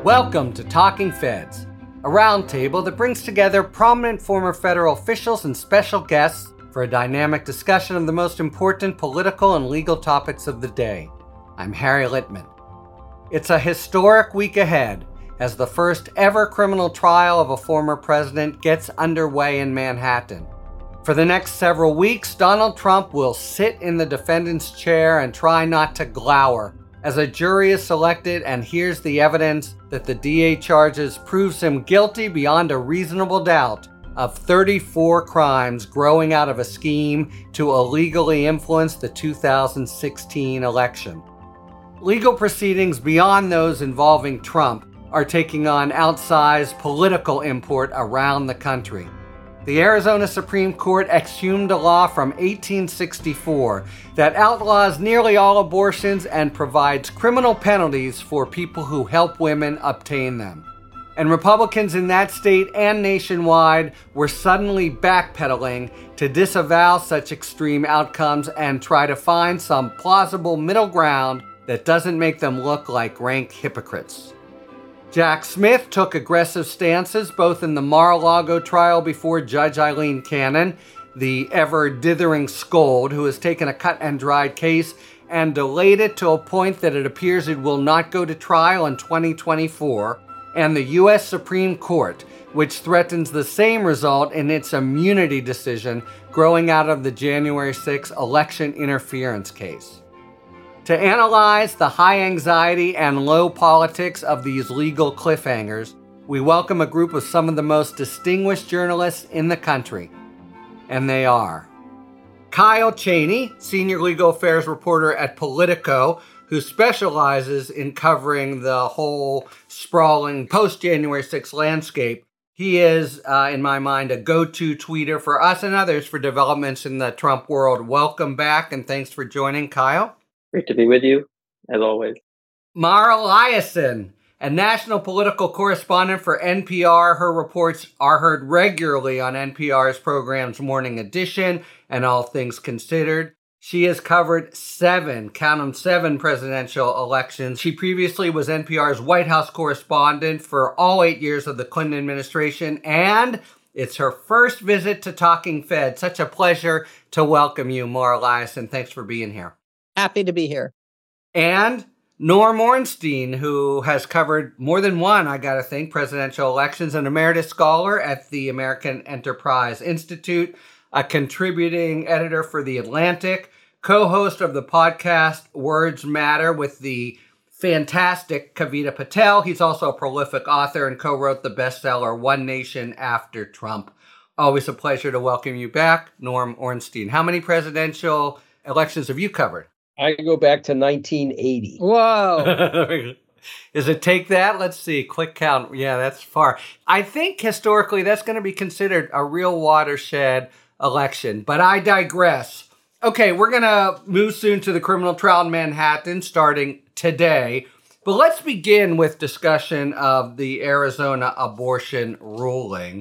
Welcome to Talking Feds, a roundtable that brings together prominent former federal officials and special guests for a dynamic discussion of the most important political and legal topics of the day. I'm Harry Litman. It's a historic week ahead as the first ever criminal trial of a former president gets underway in Manhattan. For the next several weeks, Donald Trump will sit in the defendant's chair and try not to glower as a jury is selected and hears the evidence that the DA charges proves him guilty beyond a reasonable doubt of 34 crimes growing out of a scheme to illegally influence the 2016 election. Legal proceedings beyond those involving Trump are taking on outsized political import around the country. The Arizona Supreme Court exhumed a law from 1864 that outlaws nearly all abortions and provides criminal penalties for people who help women obtain them. And Republicans in that state and nationwide were suddenly backpedaling to disavow such extreme outcomes and try to find some plausible middle ground that doesn't make them look like rank hypocrites. Jack Smith took aggressive stances both in the Mar-a-Lago trial before Judge Eileen Cannon, the ever-dithering scold who has taken a cut-and-dried case and delayed it to a point that it appears it will not go to trial in 2024, and the U.S. Supreme Court, which threatens the same result in its immunity decision growing out of the January 6 election interference case. To analyze the high anxiety and low politics of these legal cliffhangers, we welcome a group of some of the most distinguished journalists in the country. And they are Kyle Cheney, senior legal affairs reporter at Politico, who specializes in covering the whole sprawling post-January 6 landscape. He is, in my mind, a go-to tweeter for us and others for developments in the Trump world. Welcome back, and thanks for joining, Kyle. Great to be with you, as always. Mara Liasson, a national political correspondent for NPR. Her reports are heard regularly on NPR's program's Morning Edition and All Things Considered. She has covered seven presidential elections. She previously was NPR's White House correspondent for all 8 years of the Clinton administration, and it's her first visit to Talking Fed. Such a pleasure to welcome you, Mara Liasson. Thanks for being here. Happy to be here. And Norm Ornstein, who has covered more than one, I gotta think, presidential elections, an emeritus scholar at the American Enterprise Institute, a contributing editor for The Atlantic, co-host of the podcast Words Matter with the fantastic Kavita Patel. He's also a prolific author and co-wrote the bestseller One Nation After Trump. Always a pleasure to welcome you back, Norm Ornstein. How many presidential elections have you covered? I go back to 1980. Whoa. Does it take that? Let's see. Quick count. Yeah, that's far. I think historically that's going to be considered a real watershed election, but I digress. Okay, we're going to move soon to the criminal trial in Manhattan starting today, but let's begin with discussion of the Arizona abortion ruling.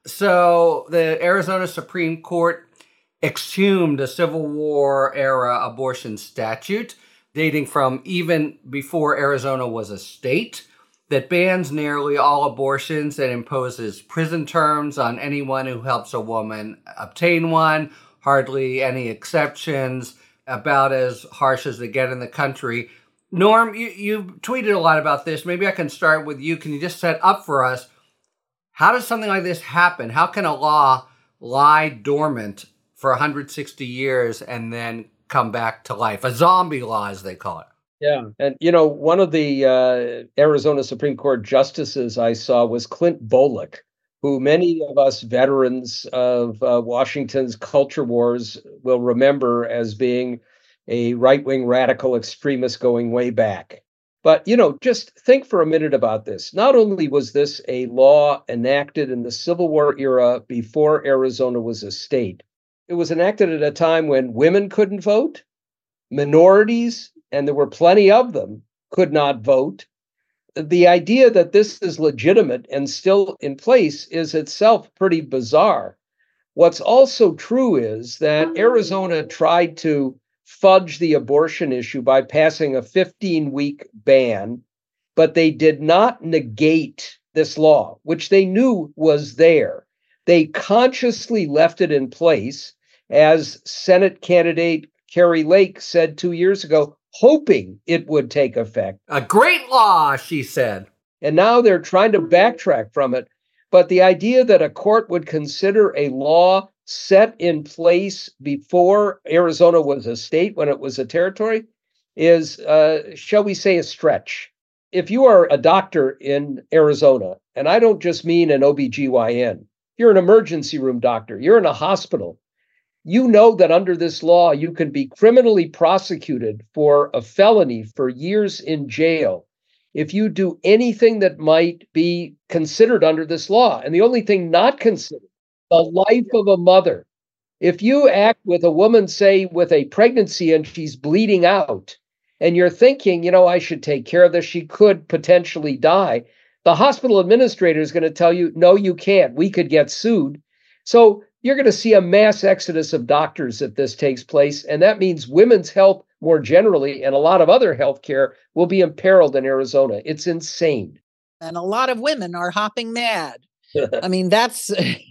So the Arizona Supreme Court exhumed a Civil War era abortion statute dating from even before Arizona was a state that bans nearly all abortions and imposes prison terms on anyone who helps a woman obtain one, hardly any exceptions, about as harsh as they get in the country. Norm, you tweeted a lot about this. Maybe I can start with you. Can you just set up for us, how does something like this happen? How can a law lie dormant for 160 years and then come back to life? A zombie law, as they call it. Yeah. And, one of the Arizona Supreme Court justices I saw was Clint Bolick, who many of us veterans of Washington's culture wars will remember as being a right-wing radical extremist going way back. But, just think for a minute about this. Not only was this a law enacted in the Civil War era before Arizona was a state, it was enacted at a time when women couldn't vote, minorities, and there were plenty of them, could not vote. The idea that this is legitimate and still in place is itself pretty bizarre. What's also true is that Arizona tried to fudge the abortion issue by passing a 15-week ban but they did not negate this law, which they knew was there. They consciously left it in place, as Senate candidate Kari Lake said 2 years ago, hoping it would take effect. A great law, she said. And now they're trying to backtrack from it. But the idea that a court would consider a law set in place before Arizona was a state, when it was a territory, is, shall we say, a stretch. If you are a doctor in Arizona, and I don't just mean an OBGYN, you're an emergency room doctor, you're in a hospital, you know that under this law, you can be criminally prosecuted for a felony for years in jail if you do anything that might be considered under this law. And the only thing not considered, the life of a mother. If you act with a woman, say, with a pregnancy and she's bleeding out, and you're thinking, I should take care of this, she could potentially die, the hospital administrator is going to tell you, no, you can't. We could get sued. So you're going to see a mass exodus of doctors if this takes place. And that means women's health more generally, and a lot of other health care, will be imperiled in Arizona. It's insane. And a lot of women are hopping mad. I mean, that's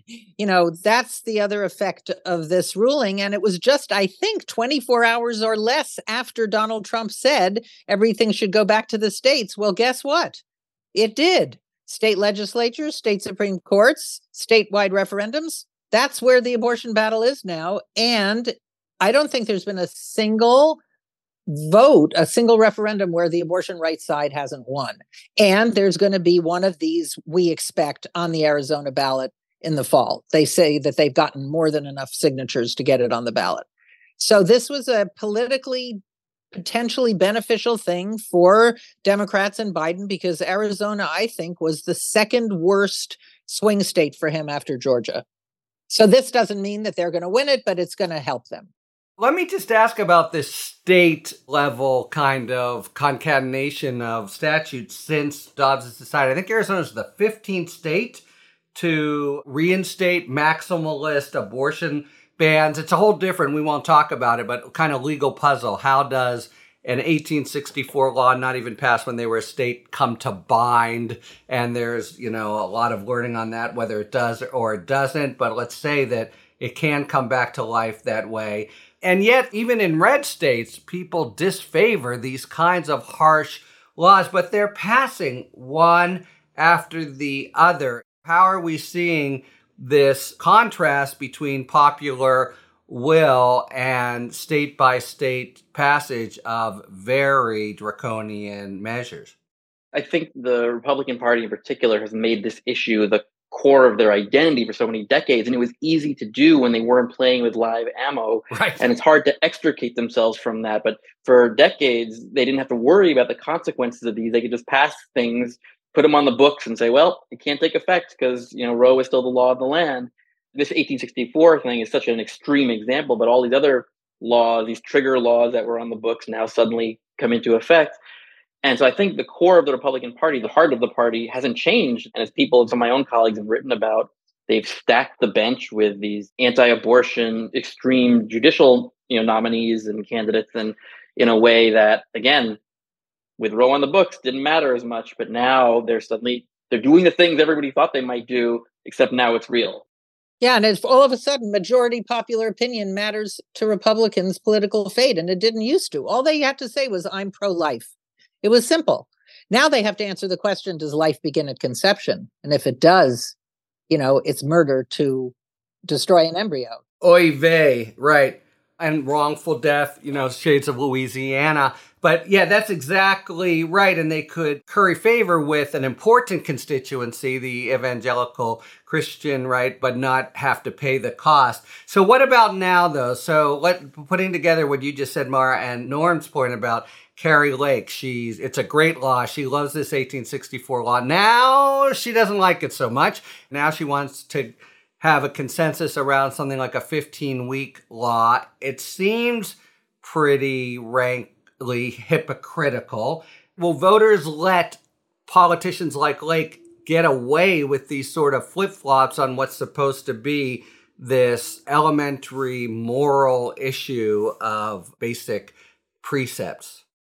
the other effect of this ruling. And it was just, I think, 24 hours or less after Donald Trump said everything should go back to the states. Well, guess what? It did. State legislatures, state Supreme Courts, statewide referendums. That's where the abortion battle is now. And I don't think there's been a single vote, a single referendum where the abortion rights side hasn't won. And there's going to be one of these, we expect, on the Arizona ballot in the fall. They say that they've gotten more than enough signatures to get it on the ballot. So this was a politically potentially beneficial thing for Democrats and Biden, because Arizona, I think, was the second worst swing state for him after Georgia. So this doesn't mean that they're going to win it, but it's going to help them. Let me just ask about this state level kind of concatenation of statutes since Dobbs has decided. I think Arizona is the 15th state to reinstate maximalist abortion bans. It's a whole different, we won't talk about it, but kind of legal puzzle. How does an 1864 law, not even passed when they were a state, come to bind? And there's, a lot of learning on that, whether it does or it doesn't. But let's say that it can come back to life that way. And yet, even in red states, people disfavor these kinds of harsh laws, but they're passing one after the other. How are we seeing this contrast between popular will and state-by-state passage of very draconian measures? I think the Republican Party in particular has made this issue the core of their identity for so many decades, and it was easy to do when they weren't playing with live ammo. Right. And it's hard to extricate themselves from that. But for decades, they didn't have to worry about the consequences of these. They could just pass things, put them on the books, and say, well, it can't take effect because Roe is still the law of the land. This 1864 thing is such an extreme example, but all these other laws, these trigger laws that were on the books, now suddenly come into effect. And so I think the core of the Republican Party, the heart of the party, hasn't changed. And as some of my own colleagues have written about, they've stacked the bench with these anti-abortion, extreme judicial nominees and candidates, and in a way that, again, with Roe on the books, didn't matter as much. But now they're doing the things everybody thought they might do, except now it's real. Yeah, and it's all of a sudden, majority popular opinion matters to Republicans' political fate, and it didn't used to. All they had to say was, I'm pro-life. It was simple. Now they have to answer the question, does life begin at conception? And if it does, it's murder to destroy an embryo. Oy vey, right. And wrongful death, shades of Louisiana. But yeah, that's exactly right. And they could curry favor with an important constituency, the evangelical Christian, right, but not have to pay the cost. So what about now, though? So putting together what you just said, Mara, and Norm's point about Kari Lake, it's a great law. She loves this 1864 law. Now she doesn't like it so much. Now she wants to have a consensus around something like a 15-week law. It seems pretty rankly hypocritical. Will voters let politicians like Lake get away with these sort of flip-flops on what's supposed to be this elementary moral issue of basic precepts?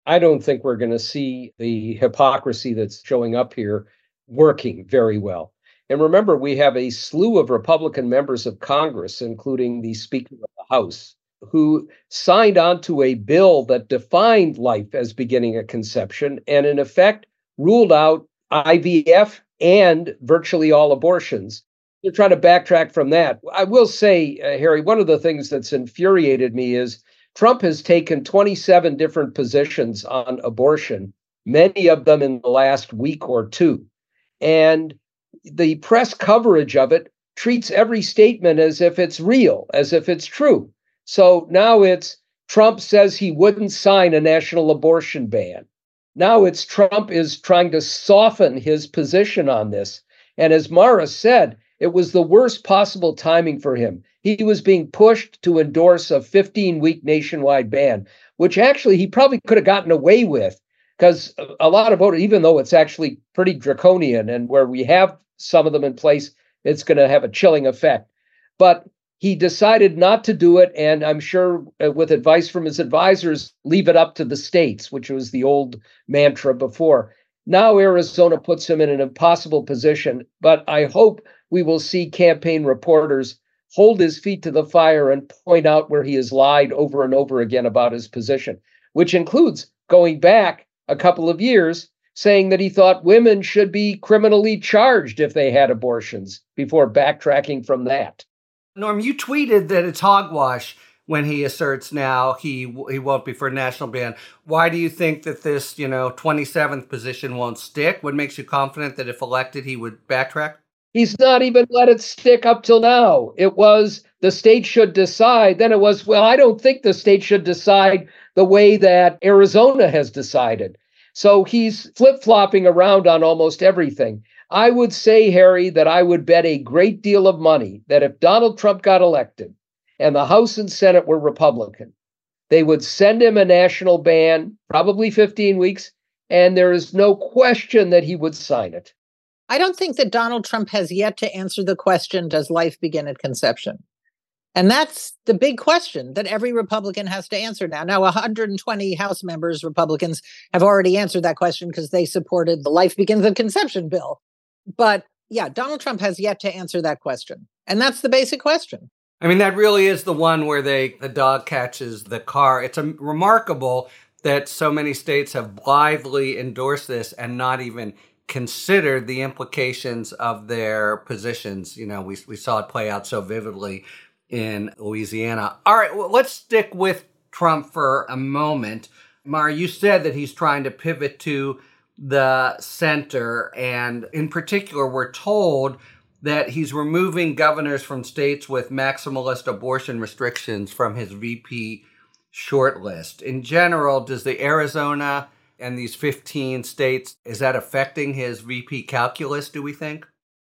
I don't think we're going to see the hypocrisy that's showing up here working very well. And remember, we have a slew of Republican members of Congress, including the Speaker of the House, who signed on to a bill that defined life as beginning at conception and, in effect, ruled out IVF and virtually all abortions. They're trying to backtrack from that. I will say, Harry, one of the things that's infuriated me is Trump has taken 27 different positions on abortion, many of them in the last week or two. And the press coverage of it treats every statement as if it's real, as if it's true. So now it's Trump says he wouldn't sign a national abortion ban. Now it's Trump is trying to soften his position on this. And as Mara said, it was the worst possible timing for him. He was being pushed to endorse a 15-week nationwide ban, which actually he probably could have gotten away with because a lot of voters, even though it's actually pretty draconian and where we have some of them in place, it's going to have a chilling effect. But he decided not to do it. And I'm sure with advice from his advisors, leave it up to the states, which was the old mantra before. Now Arizona puts him in an impossible position. But I hope we will see campaign reporters hold his feet to the fire and point out where he has lied over and over again about his position, which includes going back a couple of years saying that he thought women should be criminally charged if they had abortions before backtracking from that. Norm, you tweeted that it's hogwash when he asserts now he won't be for a national ban. Why do you think that this, 27th position won't stick? What makes you confident that if elected, he would backtrack? He's not even let it stick up till now. It was the state should decide. Then it was, well, I don't think the state should decide the way that Arizona has decided. So he's flip-flopping around on almost everything. I would say, Harry, that I would bet a great deal of money that if Donald Trump got elected and the House and Senate were Republican, they would send him a national ban, probably 15 weeks, and there is no question that he would sign it. I don't think that Donald Trump has yet to answer the question, does life begin at conception? And that's the big question that every Republican has to answer now. Now, 120 House members, Republicans, have already answered that question because they supported the Life Begins at Conception bill. But yeah, Donald Trump has yet to answer that question. And that's the basic question. I mean, that really is the one where the dog catches the car. It's remarkable that so many states have blithely endorsed this and not even considered the implications of their positions. We saw it play out so vividly in Louisiana. All right, well, let's stick with Trump for a moment. Mara, you said that he's trying to pivot to the center, and in particular, we're told that he's removing governors from states with maximalist abortion restrictions from his VP shortlist. In general, does the Arizona and these 15 states, is that affecting his VP calculus, do we think?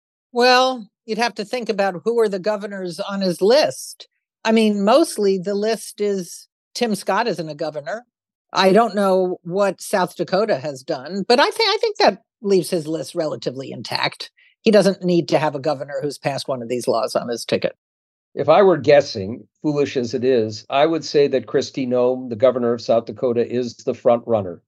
Well, you'd have to think about who are the governors on his list. I mean, mostly the list is Tim Scott isn't a governor. I don't know what South Dakota has done, but I think that leaves his list relatively intact. He doesn't need to have a governor who's passed one of these laws on his ticket. If I were guessing, foolish as it is, I would say that Kristi Noem, the governor of South Dakota, is the front runner.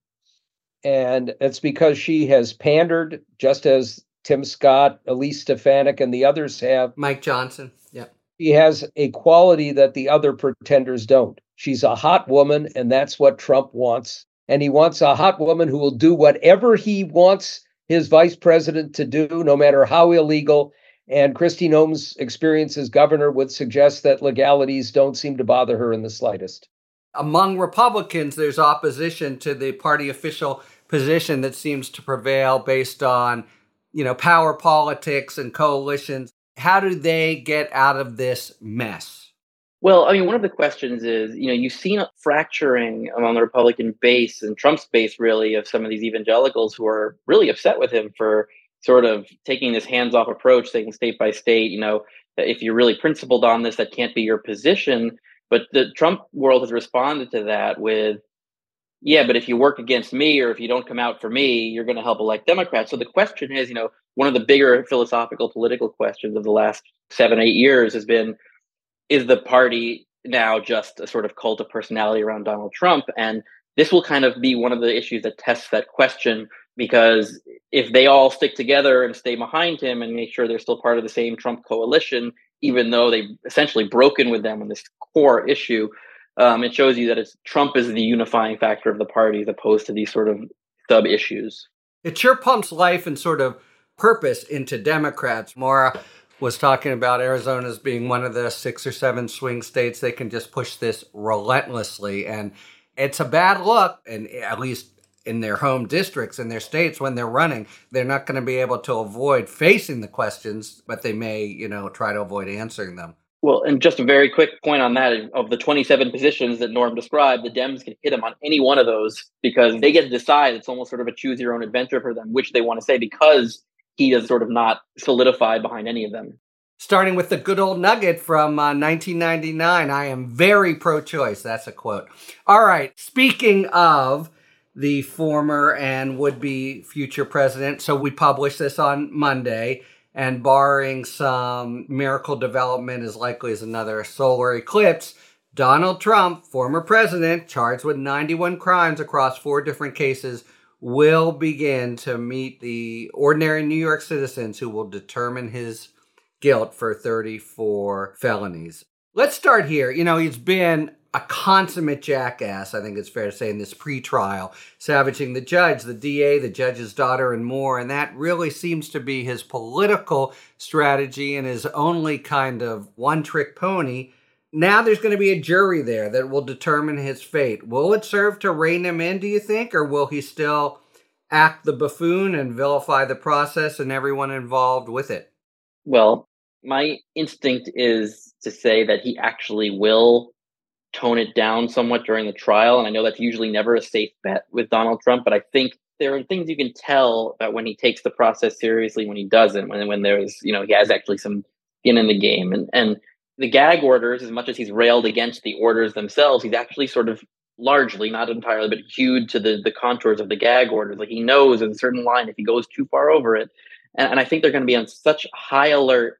And it's because she has pandered, just as Tim Scott, Elise Stefanik, and the others have. Mike Johnson, yeah. She has a quality that the other pretenders don't. She's a hot woman, and that's what Trump wants. And he wants a hot woman who will do whatever he wants his vice president to do, no matter how illegal. And Kristi Noem's experience as governor would suggest that legalities don't seem to bother her in the slightest. Among Republicans, there's opposition to the party official position that seems to prevail based on, power politics and coalitions. How do they get out of this mess? Well, I mean, one of the questions is, you've seen a fracturing among the Republican base and Trump's base, really, of some of these evangelicals who are really upset with him for sort of taking this hands-off approach, taking state by state, that if you're really principled on this, that can't be your position. But the Trump world has responded to that with, yeah, but if you work against me or if you don't come out for me, you're going to help elect Democrats. So the question is, one of the bigger philosophical political questions of the last 7-8 years has been, is the party now just a sort of cult of personality around Donald Trump? And this will kind of be one of the issues that tests that question, because if they all stick together and stay behind him and make sure they're still part of the same Trump coalition, even though they've essentially broken with them on this core issue, it shows you that Trump is the unifying factor of the party as opposed to these sort of sub issues. It sure pumps life and sort of purpose into Democrats. Maura was talking about Arizona as being one of the 6 or 7 swing states. They can just push this relentlessly. And it's a bad look, and at least in their home districts, in their states, when they're running, they're not going to be able to avoid facing the questions, but they may, try to avoid answering them. Well, and just a very quick point on that, of the 27 positions that Norm described, the Dems can hit him on any one of those because they get to decide. It's almost sort of a choose your own adventure for them, which they want to say, because he is sort of not solidified behind any of them. Starting with the good old nugget from 1999, I am very pro-choice. That's a quote. All right, speaking of the former and would-be future president, so we published this on Monday, and barring some miracle development as likely as another solar eclipse, Donald Trump, former president, charged with 91 crimes across 4 different cases, will begin to meet the ordinary New York citizens who will determine his guilt for 34 felonies. Let's start here. He's been a consummate jackass, I think it's fair to say, in this pretrial, savaging the judge, the DA, the judge's daughter, and more. And that really seems to be his political strategy and his only kind of one-trick pony. Now there's going to be a jury there that will determine his fate. Will it serve to rein him in, do you think, or will he still act the buffoon and vilify the process and everyone involved with it? Well, my instinct is to say that he actually will tone it down somewhat during the trial. And I know that's usually never a safe bet with Donald Trump, but I think there are things you can tell about when he takes the process seriously, when he doesn't, when there's, he has actually some skin in the game. And the gag orders, as much as he's railed against the orders themselves, he's actually sort of largely, not entirely, but hewed to the contours of the gag orders. Like, he knows there's a certain line if he goes too far over it. And I think they're going to be on such high alert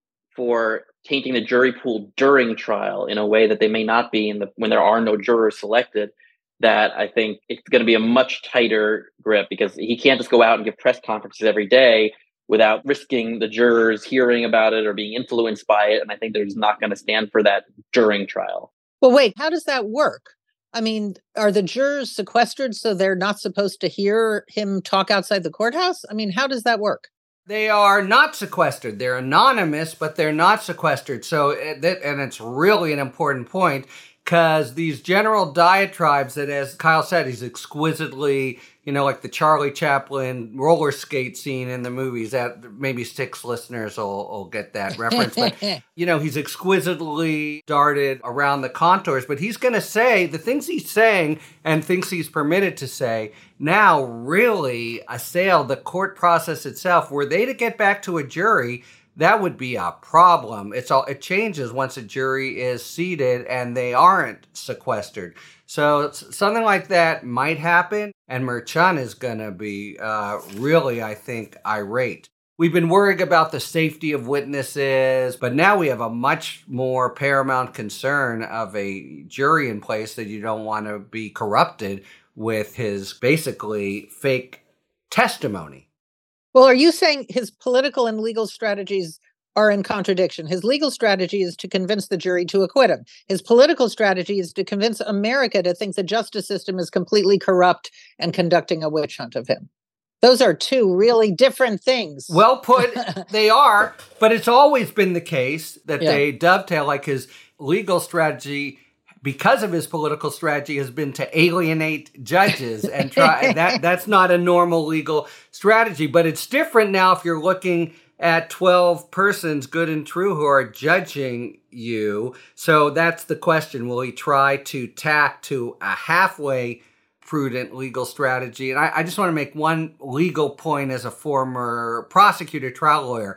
for tainting the jury pool during trial in a way that they may not be when there are no jurors selected, that I think it's going to be a much tighter grip, because he can't just go out and give press conferences every day without risking the jurors hearing about it or being influenced by it. And I think they're just not going to stand for that during trial. Well, wait, how does that work? I mean, are the jurors sequestered so they're not supposed to hear him talk outside the courthouse? I mean, how does that work? They are not sequestered. They're anonymous, but they're not sequestered. So, and it's really an important point, because these general diatribes that, as Kyle said, he's exquisitely, like the Charlie Chaplin roller skate scene in the movies, that maybe 6 listeners will get that reference. But, he's exquisitely darted around the contours, but he's going to say the things he's saying and thinks he's permitted to say now really assail the court process itself. Were they to get back to a jury, that would be a problem. It changes once a jury is seated and they aren't sequestered. So something like that might happen, and Merchan is going to be really, I think, irate. We've been worried about the safety of witnesses, but now we have a much more paramount concern of a jury in place that you don't want to be corrupted with his basically fake testimony. Well, are you saying his political and legal strategies are in contradiction? His legal strategy is to convince the jury to acquit him. His political strategy is to convince America to think the justice system is completely corrupt and conducting a witch hunt of him. Those are 2 really different things. Well put, they are, but it's always been the case that they dovetail. Like, his legal strategy, because of his political strategy, has been to alienate judges and try. That's not a normal legal strategy, but it's different now if you're looking at 12 persons, good and true, who are judging you. So that's the question. Will he try to tack to a halfway prudent legal strategy? And I just want to make one legal point as a former prosecutor, trial lawyer.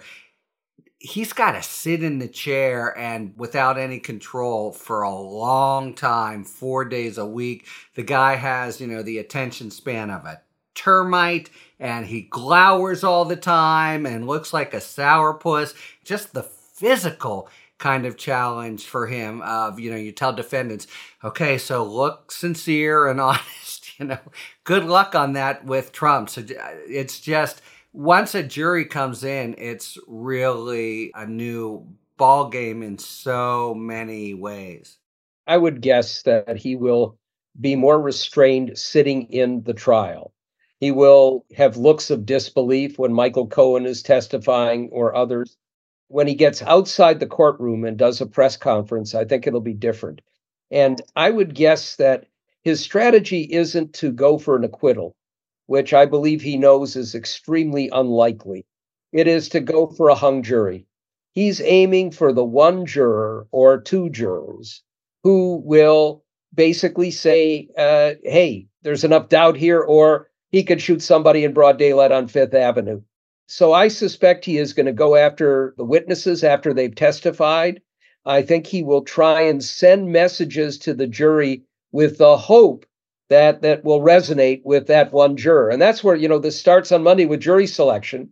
He's got to sit in the chair and without any control for a long time, 4 days a week. The guy has, the attention span of a termite, and he glowers all the time and looks like a sourpuss. Just the physical kind of challenge for him of, you tell defendants, okay, so look sincere and honest good luck on that with Trump. So it's just, once a jury comes in, it's really a new ball game in so many ways. I would guess that he will be more restrained sitting in the trial. He will have looks of disbelief when Michael Cohen is testifying or others. When he gets outside the courtroom and does a press conference, I think it'll be different. And I would guess that his strategy isn't to go for an acquittal, which I believe he knows is extremely unlikely. It is to go for a hung jury. He's aiming for the one juror or two jurors who will basically say, hey, there's enough doubt here, or he could shoot somebody in broad daylight on Fifth Avenue. So I suspect he is going to go after the witnesses after they've testified. I think he will try and send messages to the jury with the hope that will resonate with that one juror. And that's where, this starts on Monday with jury selection,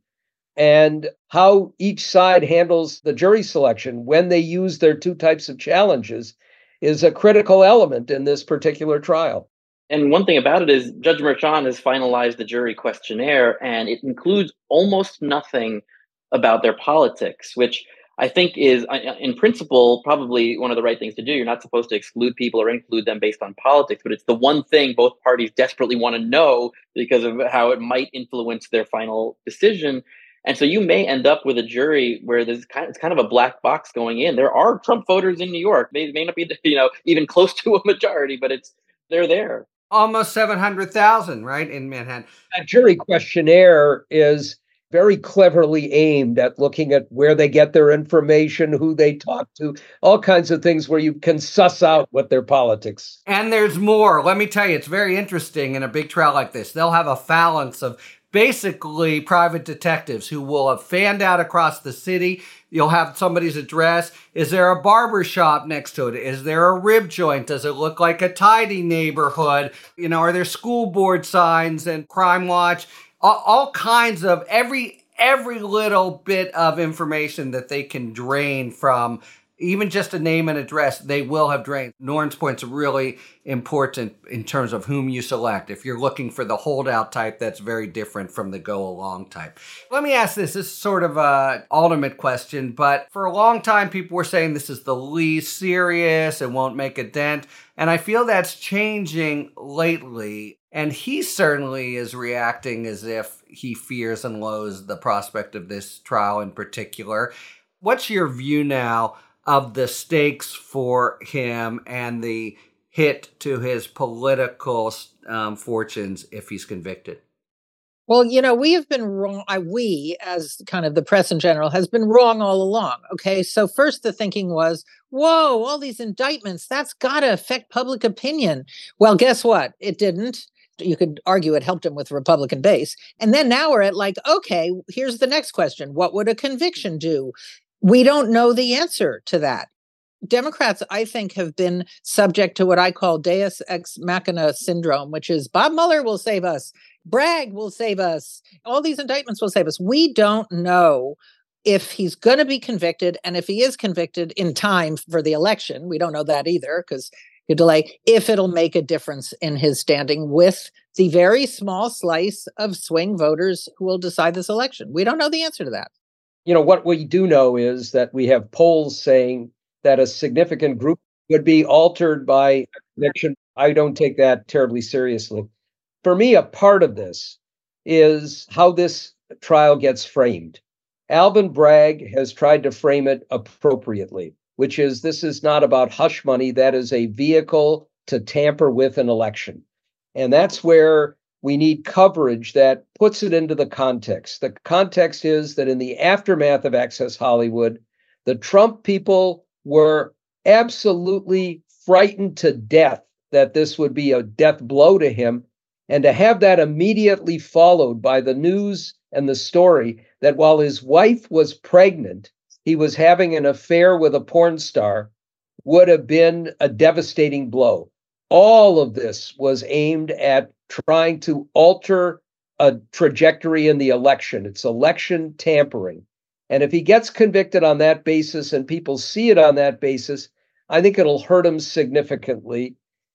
and how each side handles the jury selection when they use their two types of challenges is a critical element in this particular trial. And one thing about it is Judge Merchan has finalized the jury questionnaire, and it includes almost nothing about their politics, which I think is, in principle, probably one of the right things to do. You're not supposed to exclude people or include them based on politics, but it's the one thing both parties desperately want to know because of how it might influence their final decision. And so you may end up with a jury where it's kind of a black box going in. There are Trump voters in New York. They may not be, even close to a majority, but they're there. Almost 700,000, right, in Manhattan. That jury questionnaire is very cleverly aimed at looking at where they get their information, who they talk to, all kinds of things where you can suss out what their politics. And there's more. Let me tell you, it's very interesting in a big trial like this. They'll have a phalanx of basically private detectives who will have fanned out across the city. You'll have somebody's address. Is there a barber shop next to it? Is there a rib joint? Does it look like a tidy neighborhood? Are there school board signs and Crime Watch? All kinds of every little bit of information that they can drain from even just a name and address, they will have drained. Norton's point's really important in terms of whom you select. If you're looking for the holdout type, that's very different from the go-along type. Let me ask this. This is sort of an ultimate question, but for a long time, people were saying this is the least serious, it won't make a dent. And I feel that's changing lately. And he certainly is reacting as if he fears and loathes the prospect of this trial in particular. What's your view now of the stakes for him and the hit to his political fortunes if he's convicted? Well, we have been wrong. We, as kind of the press in general, has been wrong all along. Okay. So first the thinking was, whoa, all these indictments, that's got to affect public opinion. Well, guess what? It didn't. You could argue it helped him with Republican base. And then now we're at okay, here's the next question. What would a conviction do? We don't know the answer to that. Democrats, I think, have been subject to what I call Deus ex machina syndrome, which is Bob Mueller will save us, Bragg will save us, all these indictments will save us. We don't know if he's going to be convicted, and if he is convicted in time for the election. We don't know that either because you delay, if it'll make a difference in his standing with the very small slice of swing voters who will decide this election. We don't know the answer to that. What we do know is that we have polls saying that a significant group would be altered by conviction. I don't take that terribly seriously. For me, a part of this is how this trial gets framed. Alvin Bragg has tried to frame it appropriately, which is this is not about hush money. That is a vehicle to tamper with an election. And that's where we need coverage that puts it into the context. The context is that in the aftermath of Access Hollywood, the Trump people were absolutely frightened to death that this would be a death blow to him. And to have that immediately followed by the news and the story that while his wife was pregnant, he was having an affair with a porn star would have been a devastating blow. All of this was aimed at trying to alter a trajectory in the election. It's election tampering. And if he gets convicted on that basis and people see it on that basis, I think it'll hurt him significantly.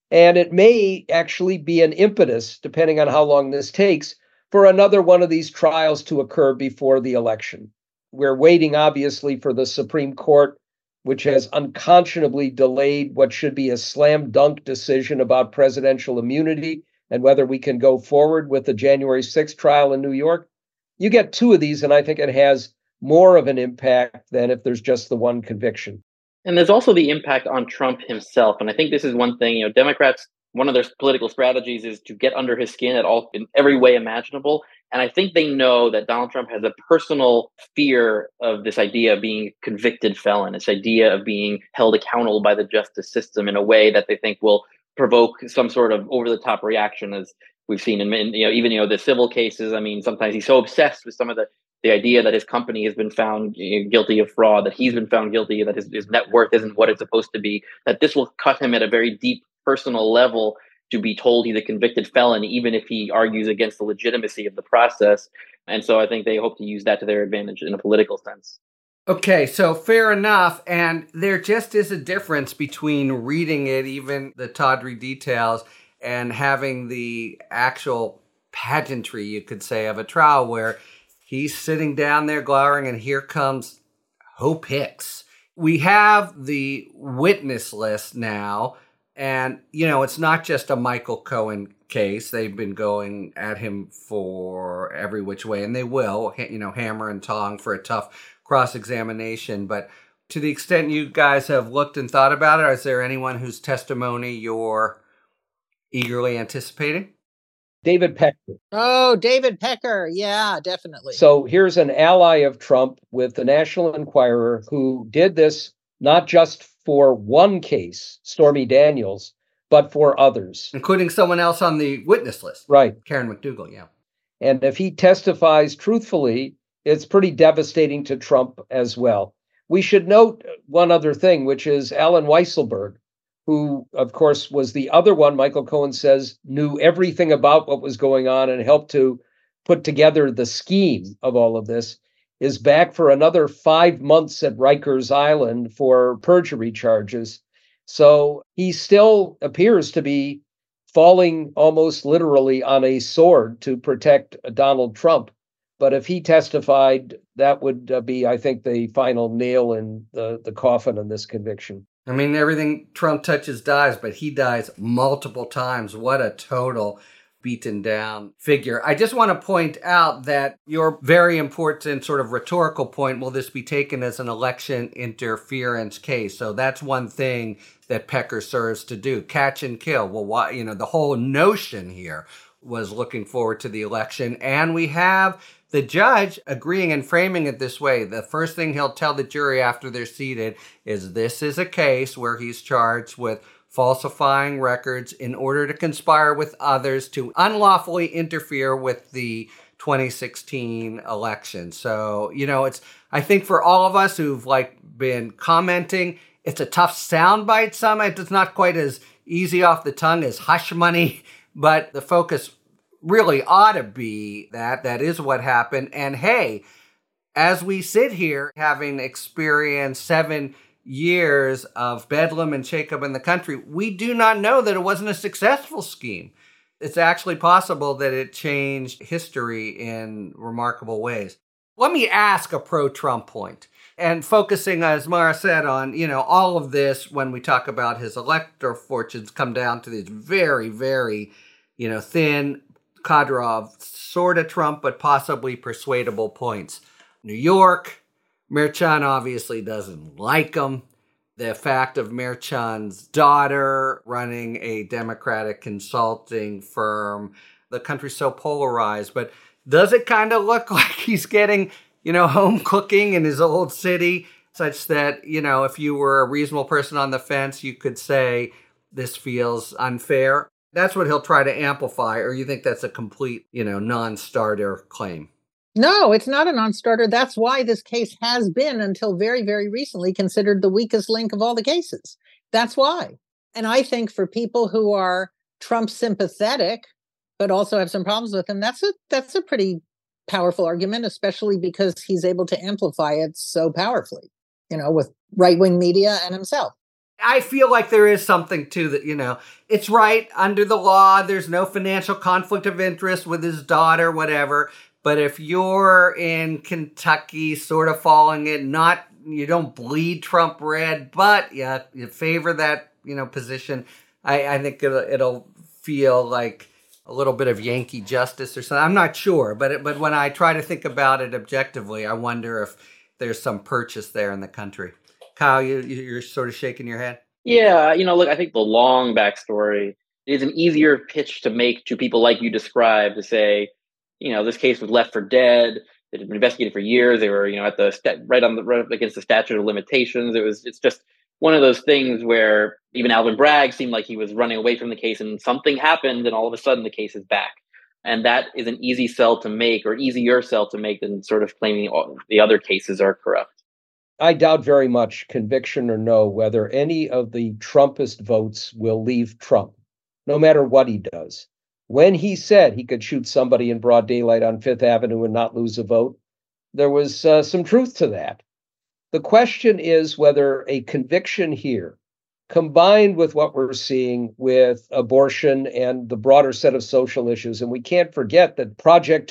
And it may actually be an impetus, depending on how long this takes, for another one of these trials to occur before the election. We're waiting, obviously, for the Supreme Court, which has unconscionably delayed what should be a slam dunk decision about presidential immunity and whether we can go forward with the January 6th trial in New York. You get two of these, and I think it has more of an impact than if there's just the one conviction. And there's also the impact on Trump himself. And I think this is one thing, Democrats, one of their political strategies is to get under his skin in every way imaginable. And I think they know that Donald Trump has a personal fear of this idea of being a convicted felon, this idea of being held accountable by the justice system in a way that they think will provoke some sort of over-the-top reaction, as we've seen in even the civil cases. I mean, sometimes he's so obsessed with some of the idea that his company has been found guilty of fraud, that he's been found guilty, that his net worth isn't what it's supposed to be, that this will cut him at a very deep personal level to be told he's a convicted felon, even if he argues against the legitimacy of the process. And so I think they hope to use that to their advantage in a political sense. Okay, so fair enough. And there just is a difference between reading it, even the tawdry details, and having the actual pageantry, you could say, of a trial where he's sitting down there glowering, and here comes Hope Hicks. We have the witness list now, and, it's not just a Michael Cohen case. They've been going at him for every which way, and they will, hammer and tong for a tough cross-examination. But to the extent you guys have looked and thought about it, is there anyone whose testimony you're eagerly anticipating? David Pecker. Oh, David Pecker. Yeah, definitely. So here's an ally of Trump with the National Enquirer who did this not just for one case, Stormy Daniels, but for others. Including someone else on the witness list. Right. Karen McDougal, yeah. And if he testifies truthfully, it's pretty devastating to Trump as well. We should note one other thing, which is Alan Weisselberg, who, of course, was the other one, Michael Cohen says, knew everything about what was going on and helped to put together the scheme of all of this, is back for another 5 months at Rikers Island for perjury charges. So he still appears to be falling almost literally on a sword to protect Donald Trump. But if he testified, that would be, I think, the final nail in the coffin on this conviction. I mean, everything Trump touches dies, but he dies multiple times. What a total beaten down figure. I just want to point out that your very important sort of rhetorical point, will this be taken as an election interference case? So that's one thing that Pecker serves to do, catch and kill. Well, why, the whole notion here was looking forward to the election. And we have the judge agreeing and framing it this way. The first thing he'll tell the jury after they're seated is this is a case where he's charged with falsifying records in order to conspire with others to unlawfully interfere with the 2016 election. So, I think for all of us who've been commenting, it's a tough soundbite. It's not quite as easy off the tongue as hush money, but the focus really ought to be that is what happened. And hey, as we sit here having experienced 7 years of bedlam and shakeup in the country, we do not know that it wasn't a successful scheme. It's actually possible that it changed history in remarkable ways. Let me ask a pro-Trump point. And focusing, as Mara said, on, all of this when we talk about his electoral fortunes come down to these very, very, thin cadre of sort of Trump, but possibly persuadable points. New York, Merchan obviously doesn't like him. The fact of Merchan's daughter running a Democratic consulting firm, the country's so polarized, but does it kind of look like he's getting, home cooking in his old city, such that, if you were a reasonable person on the fence, you could say this feels unfair? That's what he'll try to amplify, or you think that's a complete, non-starter claim? No, it's not a non-starter. That's why this case has been, until very, very recently, considered the weakest link of all the cases. That's why. And I think for people who are Trump sympathetic, but also have some problems with him, that's a pretty powerful argument, especially because he's able to amplify it so powerfully, with right-wing media and himself. I feel like there is something to that, it's right under the law. There's no financial conflict of interest with his daughter, whatever. But if you're in Kentucky sort of following it, you don't bleed Trump red, but yeah, you favor that, position, I think it'll feel like a little bit of Yankee justice or something. I'm not sure, but when I try to think about it objectively, I wonder if there's some purchase there in the country. Kyle, you're sort of shaking your head. Yeah, look, I think the long backstory is an easier pitch to make to people like you described, to say, this case was left for dead. It had been investigated for years. They were, at the right against the statute of limitations. It's just one of those things where even Alvin Bragg seemed like he was running away from the case, and something happened, and all of a sudden the case is back. And that is an easy sell to make, or easier sell to make, than sort of claiming all the other cases are corrupt. I doubt very much, conviction or no, whether any of the Trumpist votes will leave Trump, no matter what he does. When he said he could shoot somebody in broad daylight on Fifth Avenue and not lose a vote, there was some truth to that. The question is whether a conviction here, combined with what we're seeing with abortion and the broader set of social issues, and we can't forget that Project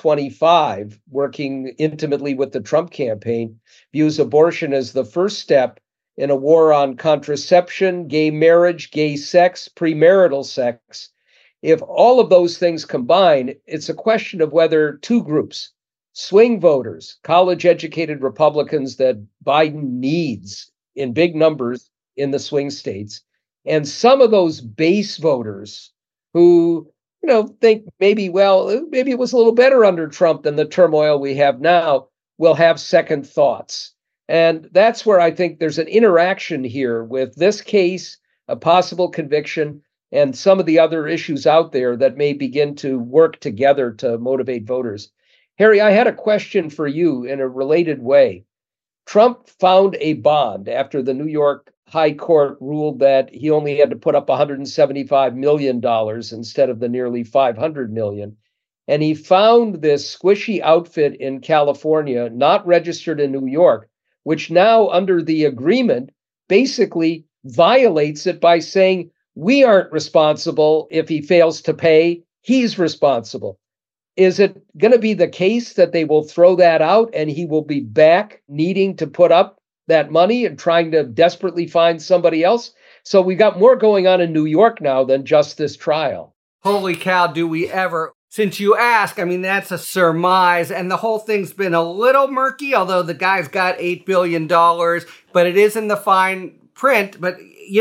2025, working intimately with the Trump campaign, views abortion as the first step in a war on contraception, gay marriage, gay sex, premarital sex. If all of those things combine, it's a question of whether two groups, swing voters, college-educated Republicans that Biden needs in big numbers in the swing states, and some of those base voters who, think maybe it was a little better under Trump than the turmoil we have now, will have second thoughts. And that's where I think there's an interaction here with this case, a possible conviction, and some of the other issues out there that may begin to work together to motivate voters. Harry, I had a question for you in a related way. Trump found a bond after the New York High Court ruled that he only had to put up $175 million instead of the nearly $500 million. And he found this squishy outfit in California, not registered in New York, which now, under the agreement, basically violates it by saying, we aren't responsible if he fails to pay, he's responsible. Is it going to be the case that they will throw that out and he will be back needing to put up that money and trying to desperately find somebody else? So we got more going on in New York now than just this trial. Holy cow, do we ever? Since you ask, that's a surmise, and the whole thing's been a little murky, although the guy's got $8 billion, but it is in the fine print. But,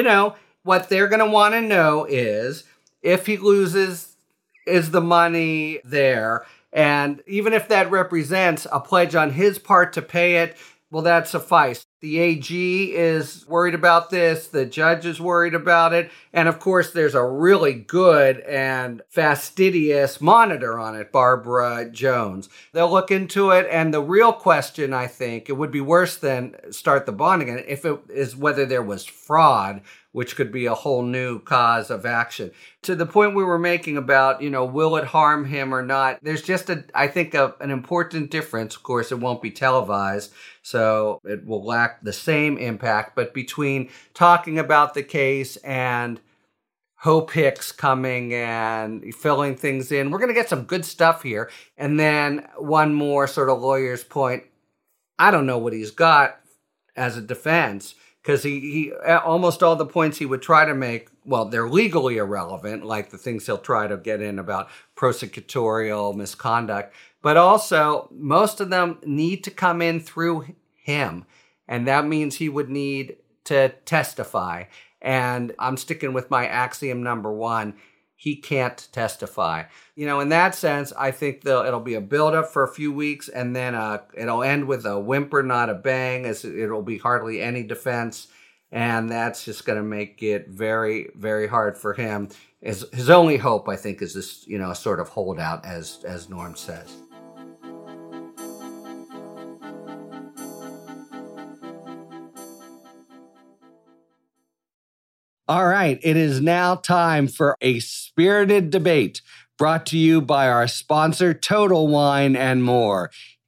what they're going to want to know is if he loses, is the money there? And even if that represents a pledge on his part to pay it, will that suffice? The AG is worried about this. The judge is worried about it. And of course, there's a really good and fastidious monitor on it, Barbara Jones. They'll look into it. And the real question, I think, it would be worse than start the bond again, if it is whether there was fraud, which could be a whole new cause of action. To the point we were making about, will it harm him or not? There's just, I think, an important difference. Of course, it won't be televised, so it will lack the same impact. But between talking about the case and Hope Hicks coming and filling things in, we're going to get some good stuff here. And then one more sort of lawyer's point. I don't know what he's got as a defense, because he almost all the points he would try to make, well, they're legally irrelevant, like the things he'll try to get in about prosecutorial misconduct. But also, most of them need to come in through him. And that means he would need to testify. And I'm sticking with my axiom number one. He can't testify. In that sense, I think it'll be a buildup for a few weeks, and then it'll end with a whimper, not a bang, as it'll be hardly any defense. And that's just going to make it very, very hard for him. His only hope, I think, is this, sort of holdout, as Norm says. All right, it is now time for a spirited debate brought to you by our sponsor, Total Wine and More.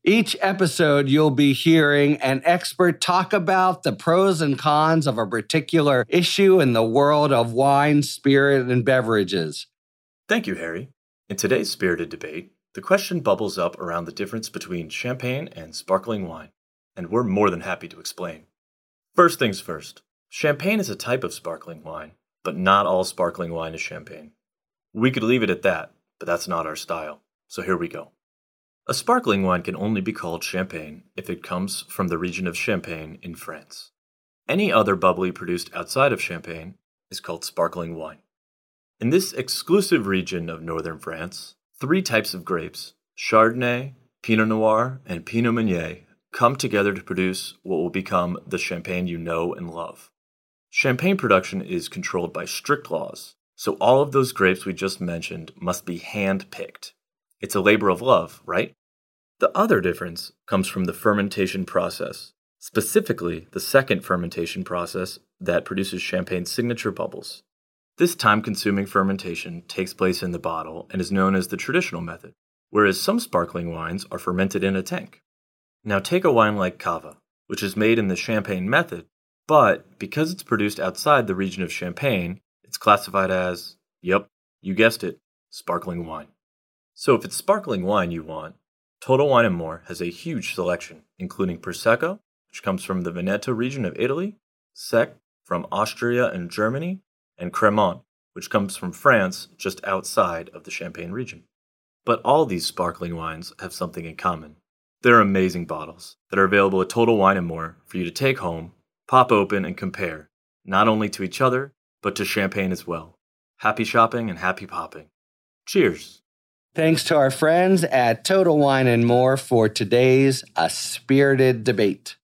Each episode, you'll be hearing an expert talk about the pros and cons of a particular issue in the world of wine, spirit, and beverages. Thank you, Harry. In today's spirited debate, the question bubbles up around the difference between champagne and sparkling wine, and we're more than happy to explain. First things first, champagne is a type of sparkling wine, but not all sparkling wine is champagne. We could leave it at that, but that's not our style, so here we go. A sparkling wine can only be called champagne if it comes from the region of Champagne in France. Any other bubbly produced outside of Champagne is called sparkling wine. In this exclusive region of northern France, 3 types of grapes, Chardonnay, Pinot Noir, and Pinot Meunier, come together to produce what will become the champagne you know and love. Champagne production is controlled by strict laws, so all of those grapes we just mentioned must be hand-picked. It's a labor of love, right? The other difference comes from the fermentation process, specifically the second fermentation process that produces champagne's signature bubbles. This time-consuming fermentation takes place in the bottle and is known as the traditional method, whereas some sparkling wines are fermented in a tank. Now take a wine like Cava, which is made in the champagne method, but because it's produced outside the region of Champagne, it's classified as, yep, you guessed it, sparkling wine. So if it's sparkling wine you want, Total Wine & More has a huge selection, including Prosecco, which comes from the Veneto region of Italy, Sec from Austria and Germany, and Cremant, which comes from France just outside of the Champagne region. But all these sparkling wines have something in common. They're amazing bottles that are available at Total Wine & More for you to take home, pop open, and compare, not only to each other, but to champagne as well. Happy shopping and happy popping. Cheers! Thanks to our friends at Total Wine & More for today's A Spirited Debate.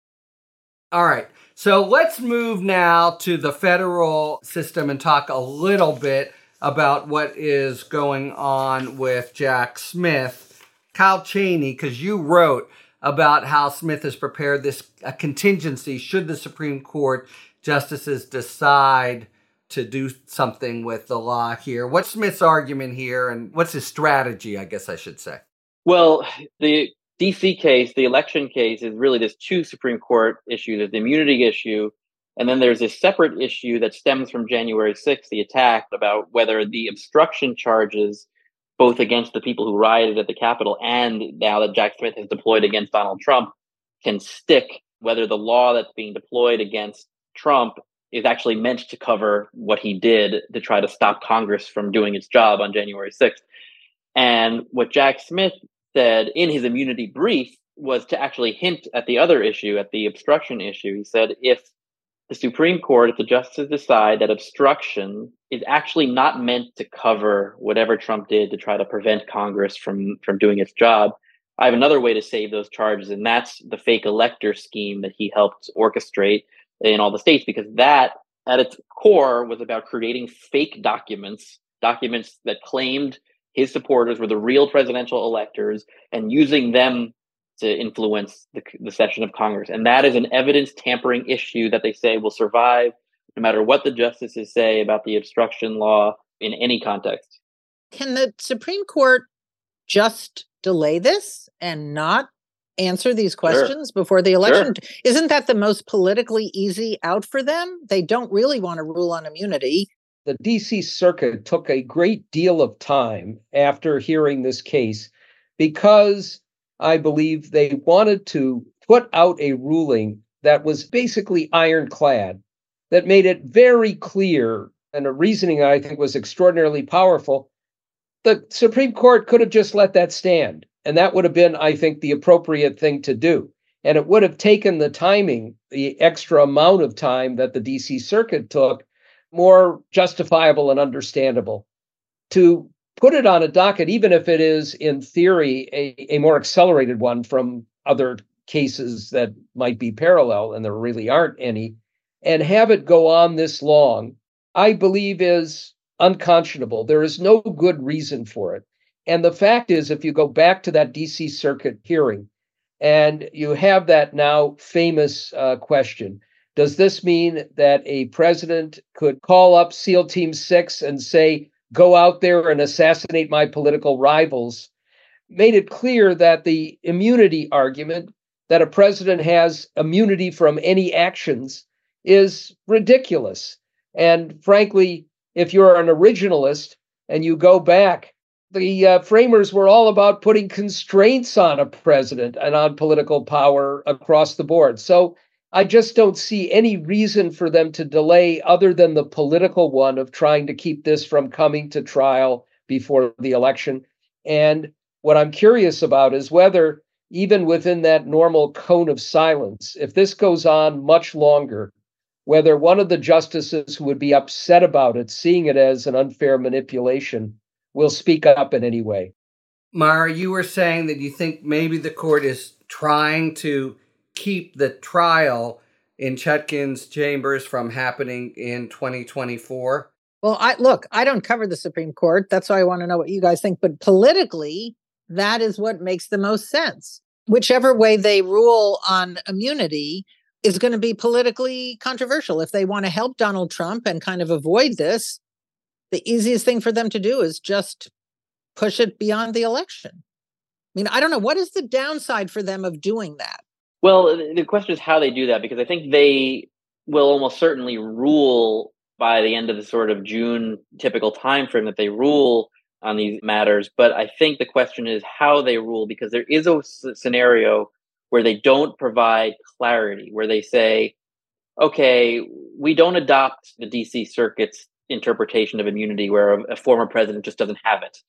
All right, so let's move now to the federal system and talk a little bit about what is going on with Jack Smith. Kyle Cheney, because you wrote about how Smith has prepared a contingency should the Supreme Court justices decide to do something with the law here. What's Smith's argument here, and what's his strategy, I guess I should say? Well, the D.C. case, the election case, is really this 2 Supreme Court issues. There's the immunity issue, and then there's this separate issue that stems from January 6th, the attack, about whether the obstruction charges, both against the people who rioted at the Capitol and now that Jack Smith has deployed against Donald Trump, can stick, whether the law that's being deployed against Trump is actually meant to cover what he did to try to stop Congress from doing its job on January 6th. And what Jack Smith said in his immunity brief was to actually hint at the other issue, at the obstruction issue. He said, if the Supreme Court, if the justices decide that obstruction is actually not meant to cover whatever Trump did to try to prevent Congress from doing its job, I have another way to save those charges, and that's the fake elector scheme that he helped orchestrate in all the states, because that, at its core, was about creating fake documents that claimed his supporters were the real presidential electors and using them to influence the session of Congress. And that is an evidence tampering issue that they say will survive no matter what the justices say about the obstruction law in any context. Can the Supreme Court just delay this and not answer these questions before the election? Sure. Isn't that the most politically easy out for them? They don't really want to rule on immunity. The D.C. Circuit took a great deal of time after hearing this case because I believe they wanted to put out a ruling that was basically ironclad, that made it very clear, and a reasoning I think was extraordinarily powerful. The Supreme Court could have just let that stand. And that would have been, I think, the appropriate thing to do. And it would have taken the timing, the extra amount of time that the D.C. Circuit took, more justifiable and understandable. To put it on a docket, even if it is, in theory, a more accelerated one from other cases that might be parallel, and there really aren't any, and have it go on this long, I believe is unconscionable. There is no good reason for it. And the fact is, if you go back to that D.C. Circuit hearing, and you have that now famous question, does this mean that a president could call up SEAL Team 6 and say, go out there and assassinate my political rivals? made it clear that the immunity argument, that a president has immunity from any actions, is ridiculous. And frankly, if you're an originalist and you go back, the framers were all about putting constraints on a president and on political power across the board. So I just don't see any reason for them to delay other than the political one of trying to keep this from coming to trial before the election. And what I'm curious about is whether, even within that normal cone of silence, if this goes on much longer, whether one of the justices who would be upset about it, seeing it as an unfair manipulation, will speak up in any way. Mara, you were saying that you think maybe the court is trying to keep the trial in Chutkan's chambers from happening in 2024? Well, I don't cover the Supreme Court. That's why I want to know what you guys think. But politically, that is what makes the most sense. Whichever way they rule on immunity is going to be politically controversial. If they want to help Donald Trump and kind of avoid this, the easiest thing for them to do is just push it beyond the election. I mean, I don't know. What is the downside for them of doing that? Well, the question is how they do that, because I think they will almost certainly rule by the end of the sort of June typical timeframe that they rule on these matters. But I think the question is how they rule, because there is a scenario where they don't provide clarity, where they say, okay, we don't adopt the DC Circuit's interpretation of immunity where a former president just doesn't have it.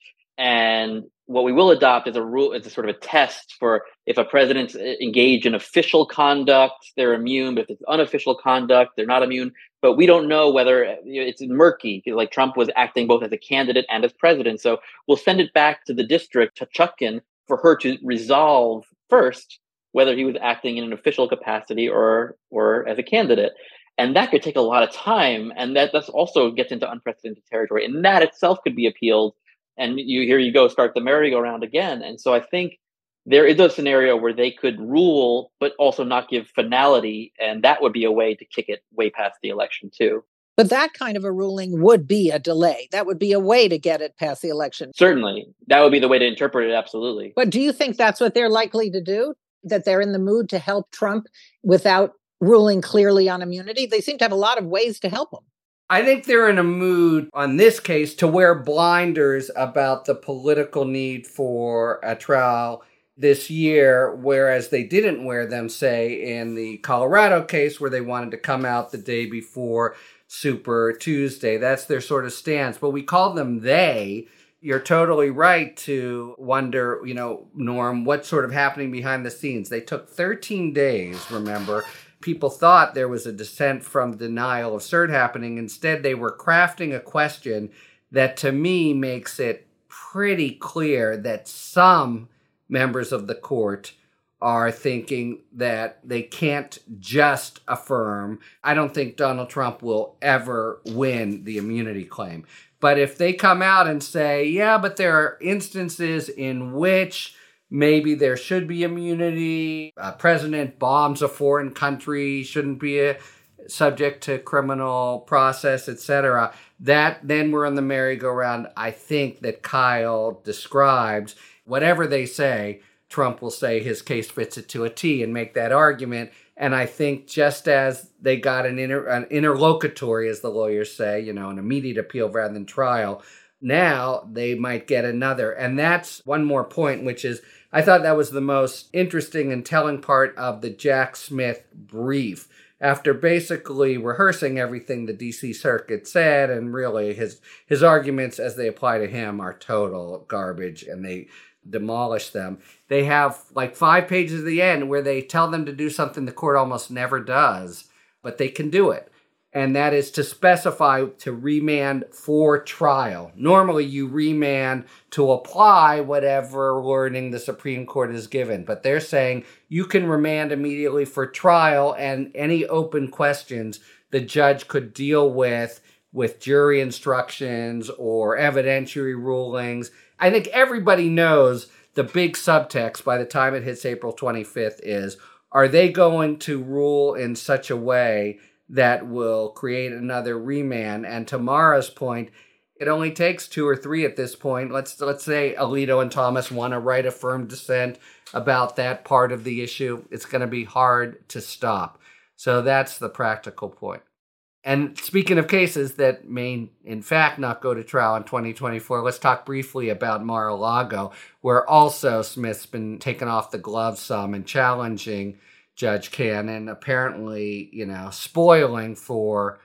And what we will adopt is a rule, it's a sort of a test for if a president's engaged in official conduct, they're immune. But if it's unofficial conduct, they're not immune. But we don't know whether it's murky, like Trump was acting both as a candidate and as president. So we'll send it back to the district, to Chutkan, for her to resolve first whether he was acting in an official capacity or as a candidate. And that could take a lot of time. And that's also gets into unprecedented territory. And that itself could be appealed. And here you go, start the merry-go-round again. And so I think there is a scenario where they could rule, but also not give finality. And that would be a way to kick it way past the election, too. But that kind of a ruling would be a delay. That would be a way to get it past the election. Certainly. That would be the way to interpret it, absolutely. But do you think that's what they're likely to do? That they're in the mood to help Trump without ruling clearly on immunity? They seem to have a lot of ways to help him. I think they're in a mood on this case to wear blinders about the political need for a trial this year, whereas they didn't wear them, say, in the Colorado case where they wanted to come out the day before Super Tuesday. That's their sort of stance. But we call them they. You're totally right to wonder, Norm, what's sort of happening behind the scenes. They took 13 days, remember. People thought there was a descent from denial of cert happening. Instead, they were crafting a question that, to me, makes it pretty clear that some members of the court are thinking that they can't just affirm. I don't think Donald Trump will ever win the immunity claim. But if they come out and say, yeah, but there are instances in which maybe there should be immunity, a president bombs a foreign country, shouldn't be subject to criminal process, etc., that then we're on the merry-go-round, I think, that Kyle describes. Whatever they say, Trump will say his case fits it to a T and make that argument. And I think just as they got an interlocutory, as the lawyers say, an immediate appeal rather than trial, now they might get another. And that's one more point, which is, I thought that was the most interesting and telling part of the Jack Smith brief. After basically rehearsing everything the D.C. Circuit said, and really his arguments as they apply to him are total garbage, and they demolish them. They have like 5 pages at the end where they tell them to do something the court almost never does, but they can do it. And that is to specify to remand for trial. Normally you remand to apply whatever wording the Supreme Court has given, but they're saying you can remand immediately for trial, and any open questions the judge could deal with jury instructions or evidentiary rulings. I think everybody knows the big subtext by the time it hits April 25th is, are they going to rule in such a way that will create another remand? And to Mara's point, It only takes 2 or 3 at this point. Let's say Alito and Thomas want to write a firm dissent about that part of the issue. It's going to be hard to stop. So that's the practical point. And speaking of cases that may, in fact, not go to trial in 2024, let's talk briefly about Mar-a-Lago, where also Smith's been taken off the glove some and challenging Judge Cannon, apparently, spoiling for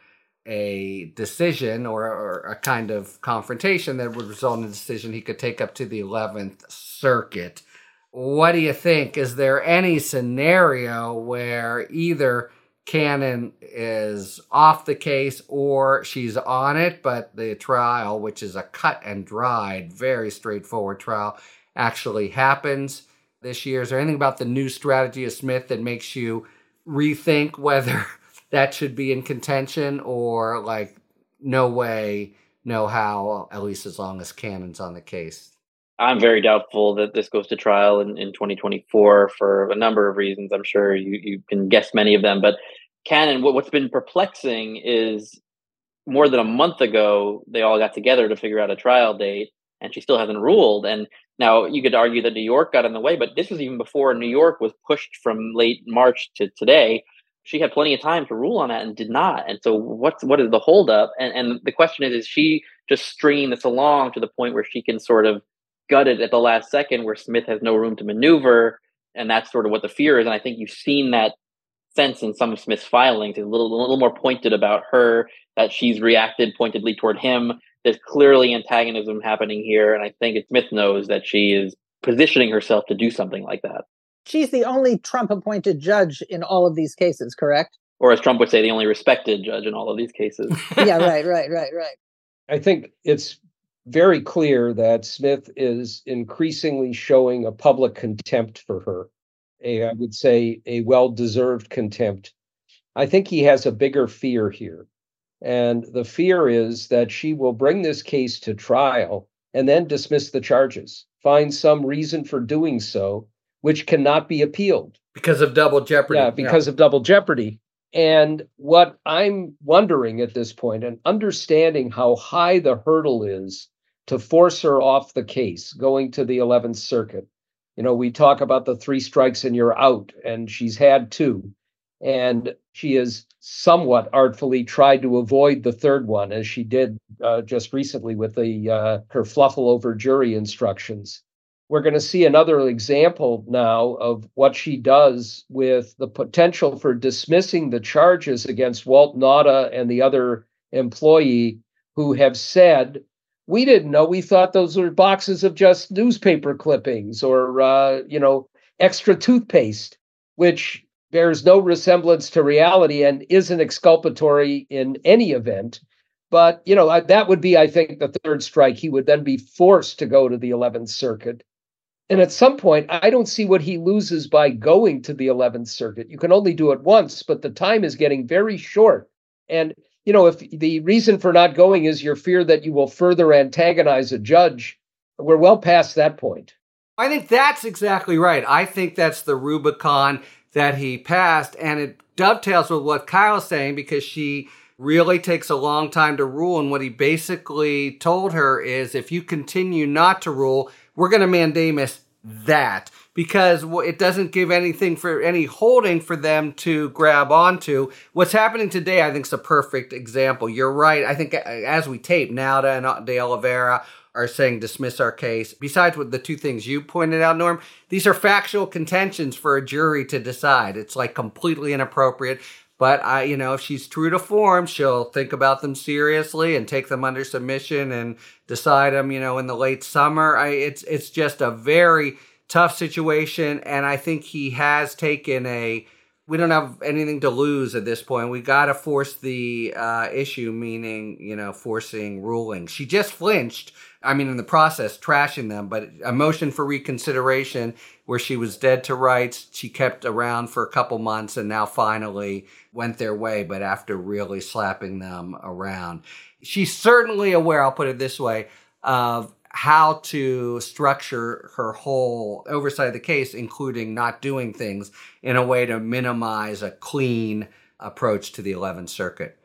a decision or a kind of confrontation that would result in a decision he could take up to the 11th Circuit. What do you think? Is there any scenario where either Cannon is off the case or she's on it, but the trial, which is a cut and dried, very straightforward trial, actually happens this year? Is there anything about the new strategy of Smith that makes you rethink whether that should be in contention or no way, no how, at least as long as Cannon's on the case? I'm very doubtful that this goes to trial in 2024 for a number of reasons. I'm sure you can guess many of them, but Cannon, what's been perplexing is more than a month ago, they all got together to figure out a trial date, and she still hasn't ruled. And now you could argue that New York got in the way, but this was even before New York was pushed from late March to today. She had plenty of time to rule on that and did not. And so what is the holdup? And the question is she just stringing this along to the point where she can sort of gut it at the last second where Smith has no room to maneuver? And that's sort of what the fear is. And I think you've seen that sense in some of Smith's filings. Is a little more pointed about her, that she's reacted pointedly toward him. There's clearly antagonism happening here. And I think Smith knows that she is positioning herself to do something like that. She's the only Trump-appointed judge in all of these cases, correct? Or as Trump would say, the only respected judge in all of these cases. Yeah, right. I think it's very clear that Smith is increasingly showing a public contempt for her. I would say a well-deserved contempt. I think he has a bigger fear here. And the fear is that she will bring this case to trial and then dismiss the charges, find some reason for doing so, which cannot be appealed. Because of double jeopardy. Yeah, because of double jeopardy. And what I'm wondering at this point, and understanding how high the hurdle is to force her off the case, going to the 11th Circuit. We talk about the 3 strikes and you're out, and she's had 2. And she has somewhat artfully tried to avoid the 3rd one, as she did just recently with her fluffle over jury instructions. We're going to see another example now of what she does with the potential for dismissing the charges against Walt Nauta and the other employee who have said, we didn't know, we thought those were boxes of just newspaper clippings or, extra toothpaste, which bears no resemblance to reality and isn't exculpatory in any event. But, that would be, I think, the 3rd strike. He would then be forced to go to the 11th Circuit. And at some point, I don't see what he loses by going to the 11th Circuit. You can only do it once, but the time is getting very short. And, if the reason for not going is your fear that you will further antagonize a judge, we're well past that point. I think that's exactly right. I think that's the Rubicon that he passed. And it dovetails with what Kyle's saying, because she really takes a long time to rule. And what he basically told her is, if you continue not to rule, we're going to mandamus that, because it doesn't give anything for any holding for them to grab onto. What's happening today, I think, is a perfect example. You're right. I think as we tape, Nauta and De Oliveira are saying dismiss our case. Besides with the 2 things you pointed out, Norm, these are factual contentions for a jury to decide. It's completely inappropriate. But if she's true to form, she'll think about them seriously and take them under submission and decide them, in the late summer. It's just a very tough situation. And I think he has taken we don't have anything to lose at this point. We got to force the issue, meaning, forcing ruling. She just flinched. In the process, trashing them, but a motion for reconsideration where she was dead to rights. She kept around for a couple months and now finally went their way, but after really slapping them around. She's certainly aware, I'll put it this way, of how to structure her whole oversight of the case, including not doing things in a way to minimize a clean approach to the 11th Circuit.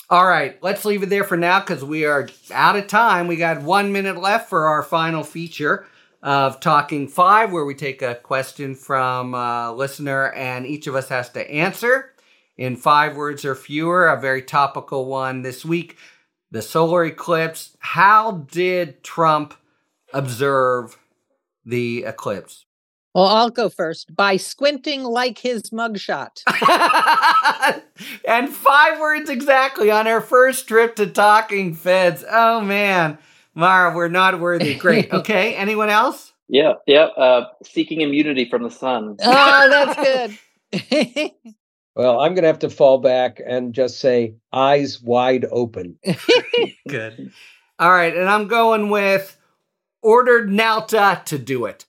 All right, let's leave it there for now because we are out of time. We got 1 minute left for our final feature of Talking 5, where we take a question from a listener and each of us has to answer in 5 words or fewer. A very topical one this week, the solar eclipse. How did Trump observe the eclipse? Well, I'll go first. By squinting like his mugshot. And 5 words exactly on our first trip to Talking Feds. Oh, man. Mara, we're not worthy. Great. Okay. Anyone else? Yeah. Seeking immunity from the sun. Oh, that's good. Well, I'm going to have to fall back and just say eyes wide open. Good. All right. And I'm going with ordered Nalta to do it.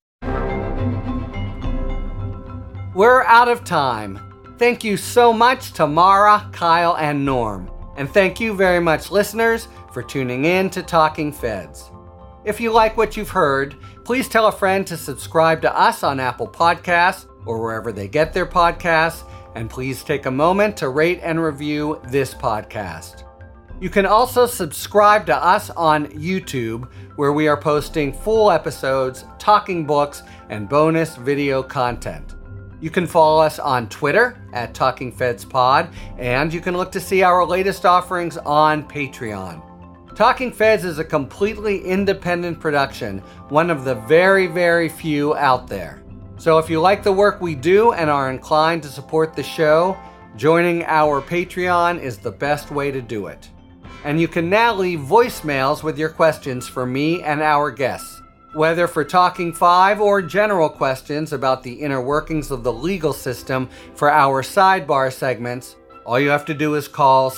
We're out of time. Thank you so much to Mara, Kyle, and Norm. And thank you very much, listeners, for tuning in to Talking Feds. If you like what you've heard, please tell a friend to subscribe to us on Apple Podcasts or wherever they get their podcasts, and please take a moment to rate and review this podcast. You can also subscribe to us on YouTube, where we are posting full episodes, talking books, and bonus video content. You can follow us on Twitter at Talking Feds Pod, and you can look to see our latest offerings on Patreon. Talking Feds is a completely independent production, one of the very, very few out there. So if you like the work we do and are inclined to support the show, joining our Patreon is the best way to do it. And you can now leave voicemails with your questions for me and our guests. Whether for Talking 5 or general questions about the inner workings of the legal system for our sidebar segments, all you have to do is call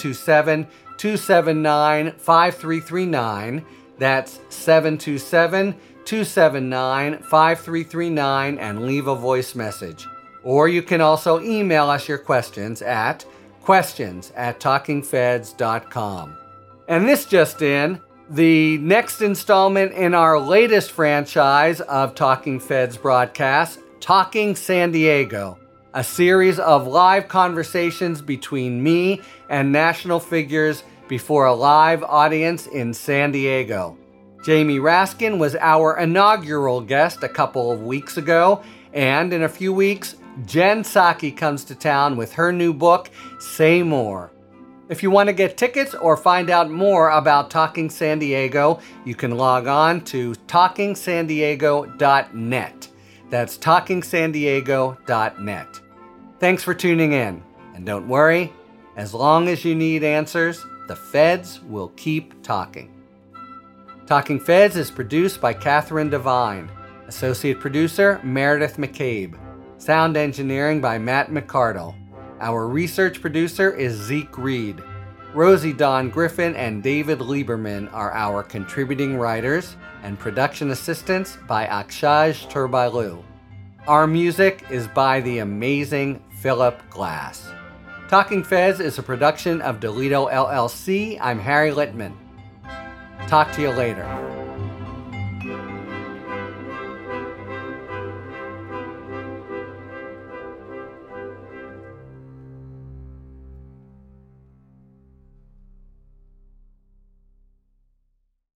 727-279-5339. That's 727-279-5339 and leave a voice message. Or you can also email us your questions at questions@talkingfeds.com. And this just in, the next installment in our latest franchise of Talking Feds broadcasts, Talking San Diego, a series of live conversations between me and national figures before a live audience in San Diego. Jamie Raskin was our inaugural guest a couple of weeks ago, and in a few weeks, Jen Psaki comes to town with her new book, Say More. If you want to get tickets or find out more about Talking San Diego, you can log on to talkingsandiego.net. That's talkingsandiego.net. Thanks for tuning in. And don't worry, as long as you need answers, the Feds will keep talking. Talking Feds is produced by Catherine Devine. Associate producer, Meredith McCabe. Sound engineering by Matt McCardle. Our research producer is Zeke Reed. Rosie Dawn Griffin and David Lieberman are our contributing writers, and production assistance by Akshaj Turbailu. Our music is by the amazing Philip Glass. Talking Feds is a production of Delito LLC. I'm Harry Littman. Talk to you later.